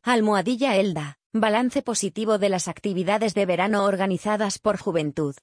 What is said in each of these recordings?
Almohadilla Elda, balance positivo de las actividades de verano organizadas por Juventud.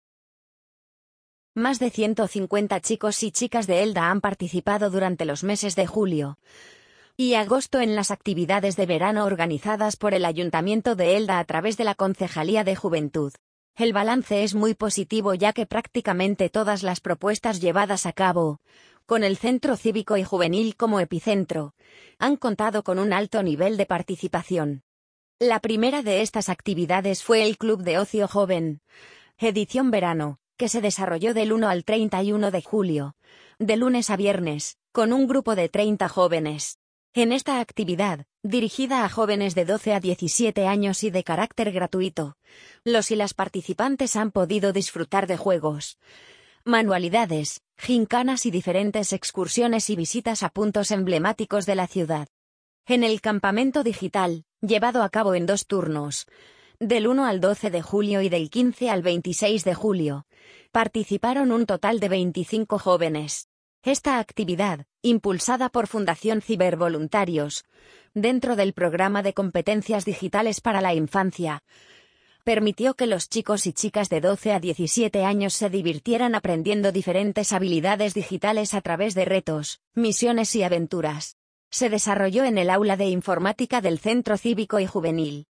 Más de 150 chicos y chicas de Elda han participado durante los meses de julio y agosto en las actividades de verano organizadas por el Ayuntamiento de Elda a través de la Concejalía de Juventud. El balance es muy positivo ya que prácticamente todas las propuestas llevadas a cabo, con el Centro Cívico y Juvenil como epicentro, han contado con un alto nivel de participación. La primera de estas actividades fue el Club de Ocio Joven, edición verano, que se desarrolló del 1 al 31 de julio, de lunes a viernes, con un grupo de 30 jóvenes. En esta actividad, dirigida a jóvenes de 12 a 17 años y de carácter gratuito, los y las participantes han podido disfrutar de juegos, manualidades, gincanas y diferentes excursiones y visitas a puntos emblemáticos de la ciudad. En el campamento digital, llevado a cabo en 2 turnos, del 1 al 12 de julio y del 15 al 26 de julio, participaron un total de 25 jóvenes. Esta actividad, impulsada por Fundación Cibervoluntarios, dentro del programa de competencias digitales para la infancia, permitió que los chicos y chicas de 12 a 17 años se divirtieran aprendiendo diferentes habilidades digitales a través de retos, misiones y aventuras. Se desarrolló en el aula de informática del Centro Cívico y Juvenil.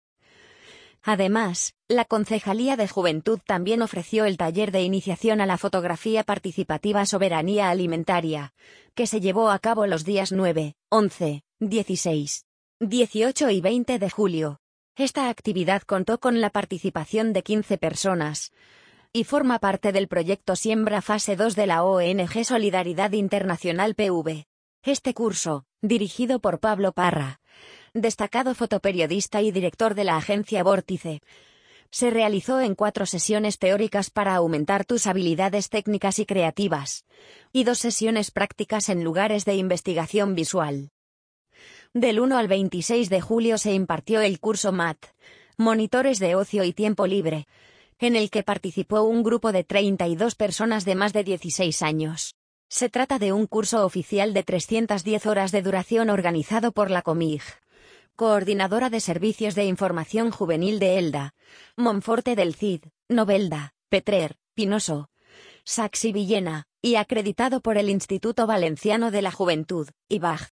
Además, la Concejalía de Juventud también ofreció el taller de iniciación a la fotografía participativa Soberanía Alimentaria, que se llevó a cabo los días 9, 11, 16, 18 y 20 de julio. Esta actividad contó con la participación de 15 personas y forma parte del proyecto Siembra Fase 2 de la ONG Solidaridad Internacional PV. Este curso, dirigido por Pablo Parra, destacado fotoperiodista y director de la agencia Vórtice, se realizó en 4 sesiones teóricas para aumentar tus habilidades técnicas y creativas, y 2 sesiones prácticas en lugares de investigación visual. Del 1 al 26 de julio se impartió el curso MAT, Monitores de Ocio y Tiempo Libre, en el que participó un grupo de 32 personas de más de 16 años. Se trata de un curso oficial de 310 horas de duración organizado por la COMIG, Coordinadora de Servicios de Información Juvenil de Elda, Monforte del Cid, Novelda, Petrer, Pinoso, Saxi Villena, y acreditado por el Instituto Valenciano de la Juventud, IVAG.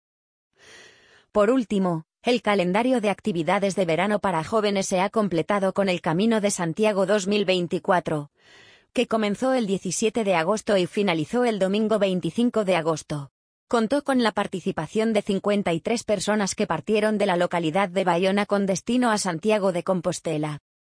Por último, el calendario de actividades de verano para jóvenes se ha completado con el Camino de Santiago 2024, que comenzó el 17 de agosto y finalizó el domingo 25 de agosto. Contó con la participación de 53 personas que partieron de la localidad de Bayona con destino a Santiago de Compostela.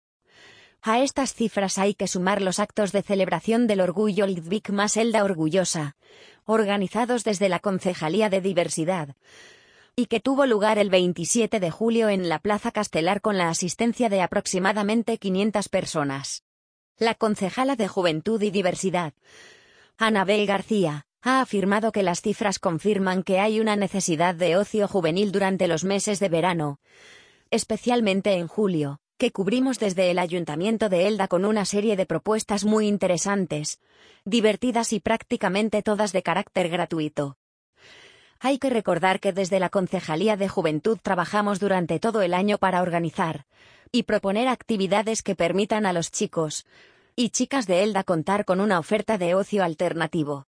A estas cifras hay que sumar los actos de celebración del Orgullo Lidvik más Elda Orgullosa, organizados desde la Concejalía de Diversidad, y que tuvo lugar el 27 de julio en la Plaza Castelar con la asistencia de aproximadamente 500 personas. La concejala de Juventud y Diversidad, Anabel García, ha afirmado que las cifras confirman que hay una necesidad de ocio juvenil durante los meses de verano, especialmente en julio, que cubrimos desde el Ayuntamiento de Elda con una serie de propuestas muy interesantes, divertidas y prácticamente todas de carácter gratuito. Hay que recordar que desde la Concejalía de Juventud trabajamos durante todo el año para organizar y proponer actividades que permitan a los chicos y chicas de Elda contar con una oferta de ocio alternativo.